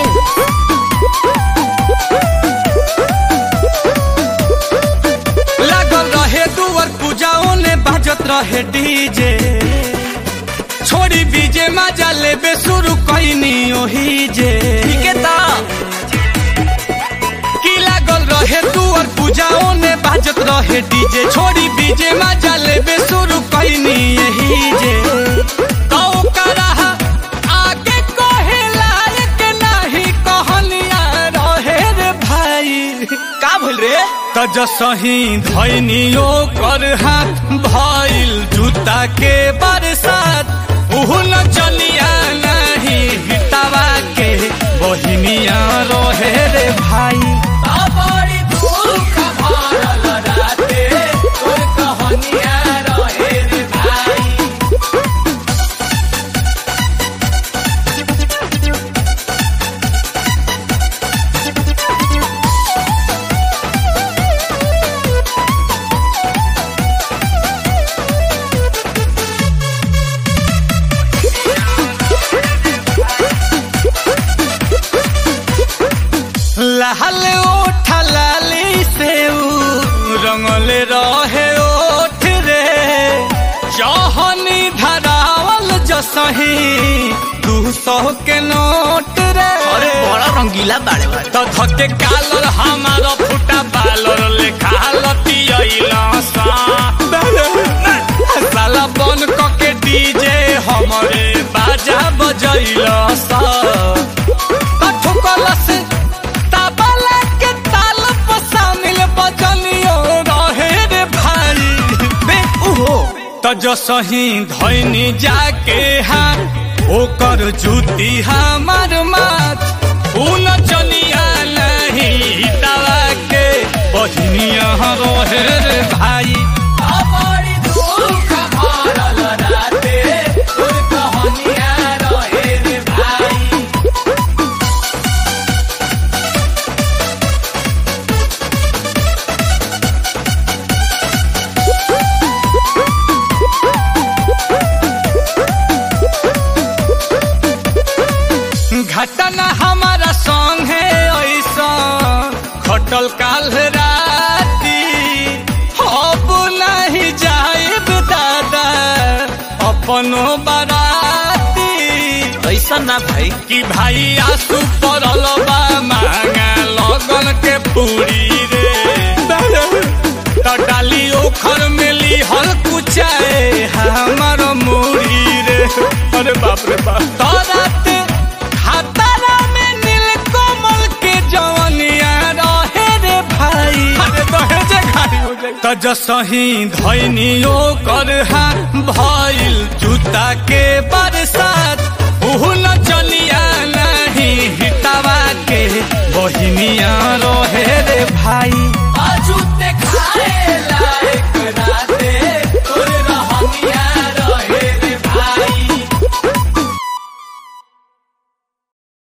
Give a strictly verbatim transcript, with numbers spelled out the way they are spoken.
लागल रहे दुआर पूजाओं ने बाजत रहे डीजे छोड़ी बीजे मजा लेबे शुरू कईनी ओही जे की लागल रहे दुआर पूजाओं ने बाजत रहे डीजे छोड़ी बीजे मजा लेबे शुरू कईनी यही जे तो करा आगे कहे लायक नहीं कहनिया रहे रे भाई का भइल रे त जसही धैनियो कर हाथ भइल जूता के बरसात उहु न चलिया नहीं हितावा के बहिनिया रहे रे भाई बड़ी दुख भरल राते तोर कहनिया रहे रे भाई लाल ओठ लाली से रंगल रहे ओठ रे जहनी धरावल जसही दू सौ के नोट रे अरे बड़ा रंगीला बाड़े बाड़े तो धके कालर हमारा फुटा बालर लेखा लतियला सा साला बन के डीजे हमरे बाजा बजैला सा ठुकल से ताबला के ताल पर शामिल बजनियो रहे रे भाई बे उहो त जसही धैनी जाके हाँ ओकर जूती हमार माथ उन चनिया नहीं तावा के बहिनिया रहे रे भाई बड़ी दुख भरल राते तोर कहनिया रहे रे भाई घटना हमारा संग है ऐसा खटल काल राती अब नहीं जाइब दादा अपनो बाराती ऐसा ना भाई कि भाई आंसू पड़ल बा मांगा लगन के पूरी रे तो डाली ओखर मिली हल कुचाए हमार मुड़ी रे अरे बाप रे बाप तो रात हातारा में नील कमल के जवनिया रहे रे भाई अरे दहेजे घाटी हो जाए त जसही धैनियो कर हाथ भइल जूता के बरसात उहु न चलिया नहीं हितावा के बहिनिया रहे रे भाई